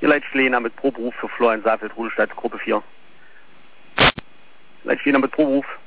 Hier Leitschlehner mit Proberuf für Florian Safeld, Rudelstadt, Gruppe 4. Leitschlehner mit Proberuf.